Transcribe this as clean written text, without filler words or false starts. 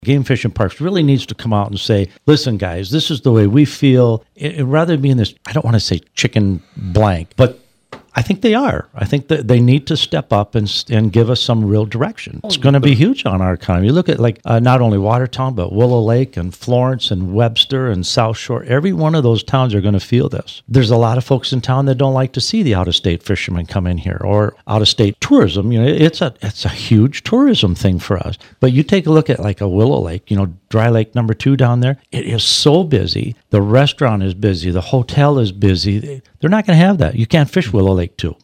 Game Fish and Parks really needs to come out and say, listen, guys, this is the way we feel. Rather than being this, I don't want to say chicken blank, but I think they are. I think that they need to step up and give us some real direction. It's going to be huge on our economy. You look at not only Watertown, but Willow Lake and Florence and Webster and South Shore. Every one of those towns are going to feel this. There's a lot of folks in town that don't like to see the out-of-state fishermen come in here or out-of-state tourism. It's a huge tourism thing for us. But you take a look at like a Willow Lake, Dry Lake number 2 down there. It is so busy. The restaurant is busy. The hotel is busy. They're not going to have that. You can't fish Willow Lake 2.